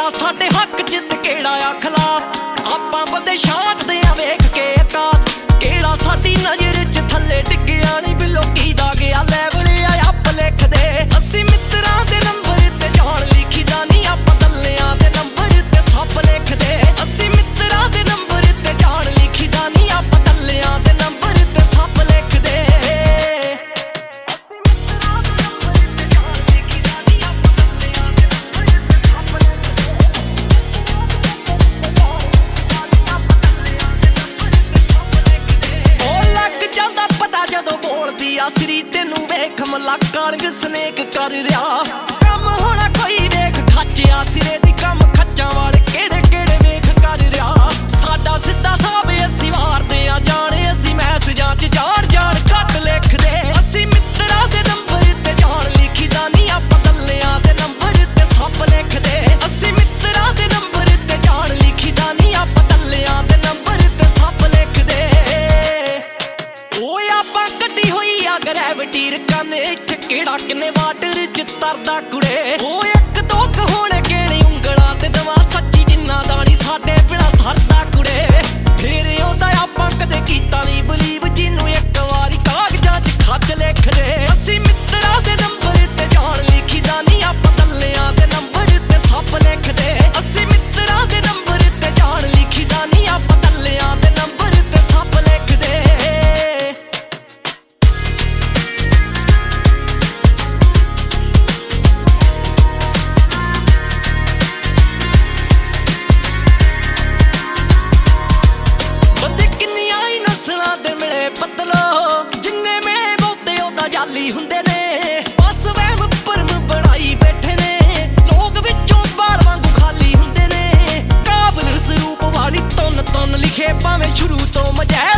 ਕਿਹੜਾ ਸਾਡੇ ਹੱਕ ਚ ਤੇ ਕਿਹੜਾ ਆ ਖਿਲਾਫ। ਆਪਾਂ ਬੰਦੇ ਛਾਂਟਦੇ ਆ ਵੇਖ ਕੇ ਔਕਾਤ, ਕਿਹੜਾ ਸਾਡੀ ਨਜ਼ਰ ਚ ਥੱਲੇ ਡਿੱਗਿਆ ਨੀ ਬਿੱਲੋ ਕੀ ਦਾ ਗਿਆ ਲੈਵਲ ਆ ਆਪ ਲਿਖਦੇ। ਅਸੀਂ ਮਿੱਤਰਾਂ ਦੇ ਨੰਬਰ ਤੇ ਜਾਣ ਲਿਖੀਦਾ ਨੀ, ਆਪਾਂ ਦੱਲਿਆਂ ਦੇ ਨੰਬਰ ਤੇ ਸੱਪ ਲਿਖਦੇ। ਅਸੀਂ ਮਿੱਤਰਾਂ ਦੇ ਨੰਬਰ ਤੇ ਜਾਣ ਲਿਖੀਦਾ ਨੀ, ਆਪਾਂ ਦੱਲਿਆਂ ਦੇ ਨੰਬਰ ਤੇ ਸੱਪ ਲਿਖਦੇ। ਜਦੋਂ ਬੋਲਦੀ ਆ ਸਰੀ ਤੈਨੂੰ ਵੇਖ ਮਲਾਕਾਂਗ ਸਨੇਕ ਕਰ ਰਿਹਾ ਕੰਮ ਹੋਣਾ ਕੋਈ ਵੇਖ ਖਾਚਿਆ ਸਿਰੇ ਦੀ ਕੰਮ ਖੱਚਾਂ ਵਾਲੇ ਕਿਹੜੇ ਕਿਹੜੇ ਵੇਖ ਕਰ ਰਿਹਾ। ਸਾਡਾ ਸਿੱਧਾ ਸਾਬ ਅਸੀਂ ਮਾਰਦੇ ਆ ਜਾਣੇ, ਅਸੀਂ ਮੈਸੇਜਾਂ ਚ ਜਾਣ ਜਾਣ ਘੱਟ ਲਿਖਦੇ। ਅਸੀਂ ਮਿੱਤਰਾਂ ਦੇ ਨੰਬਰ ਤੇ ਜਾਣ ਲਿਖੀਦਾ ਨੀ, ਆਪਾਂ ਦੱਲਿਆਂ ਦੇ ਨੰਬਰ ਤੇ ਸੱਪ ਲਿਖਦੇ। ਅਸੀਂ ਮਿੱਤਰਾਂ ਦੇ ਨੰਬਰ ਤੇ ਜਾਣ ਲਿਖੀਦਾ ਨੀ, ਆਪਾਂ ਦੱਲਿਆਂ ਦੇ ਨੰਬਰ ਤੇ ਸੱਪ ਲਿਖਦੇ। ਓਏ ਆਪਾਂ ਕੱਢੀ ਹੋਈ ਆ ਗ੍ਰੈਵਿਟੀ ਰਕਾਨੇ ਚ, ਕਿਹੜਾ ਕਿੰਨੇ ਵਾਟਰ ਚ ਤਰਦਾ ਕੁੜੇ। ਓਏ ਇੱਕ ਦੋ ਕ ਹੋਣੇ ਕਿਹੜੀ ਉਂਗਲਾਂ ਤੇ ਦਵਾ ਸੱਚੀ ਜਿੰਨਾ ਦਾ ਨੀ ਸਾਡੇ ਬਿਨਾ ਸਰਦਾ ਕੁੜੇ। ਫੇਰ ਉਹਦਾ ਆਪਾਂ ਕਦੇ ਕੀਤਾ ਨੀ ਬਲੀਵ, ਜਿਹਨੂੰ ਇੱਕ ਵਾਰੀ ਕਾਗਜ਼ਾਂ ਚ ਖੱਚ ਲਿਖਦੇ। ਅਸੀਂ ਮਿੱਤਰਾਂ ਦੇ ਨੰਬਰ ਤੇ ਜਾਣ ਲਿਖੀਦਾ ਨੀ, ਆਪਾਂ ਦੱਲਿਆਂ ਦੇ ਨੰਬਰ ਤੇ ਸੱਪ ਲਿਖਦੇ। ਅਸੀਂ ਮਿੱਤਰਾਂ ਦੇ ਨੰਬਰ ਤੇ ਜਾਣ ਲਿਖੀਦਾ ਨੀ, ਆਪਾਂ ਦੱਲਿਆਂ ਦੇ ਨੰਬਰ ਤੇ ਸੱਪ ਲਿਖਦੇ। ਦੇ ਮਿਲੇ ਪਤਲੋ ਜਿੰਨੇ ਮੇਰੇ ਬਹੁਤੇ ਉਹਦਾ ਜਾਲੀ ਹੁੰਦੇ ਨੇ, ਬਸ ਵਹਿਮ ਭਰਮ ਬਣਾਈ ਬੈਠੇ ਨੇ। ਲੋਕ ਵਿੱਚੋਂ ਬਾਲ ਵਾਂਗੂ ਖਾਲੀ ਹੁੰਦੇ ਨੇ, ਕਾਬਲ ਸਰੂਪ ਵਾਲੀ ਤੁੰਨ ਤੁੰਨ ਲਿਖੇ ਭਾਵੇਂ ਸ਼ੁਰੂ ਤੋਂ ਮਜੈ